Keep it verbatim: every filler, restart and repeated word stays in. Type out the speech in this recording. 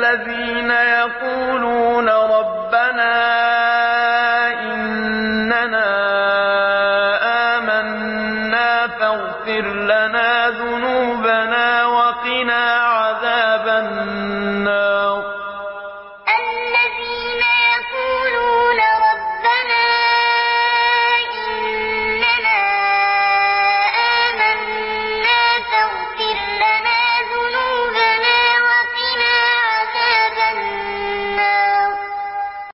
الَّذِينَ يَقُولُونَ رَبَّنَا إِنَّنَا آمَنَّا فَاغْفِرْ لَنَا ذُنُوبَنَا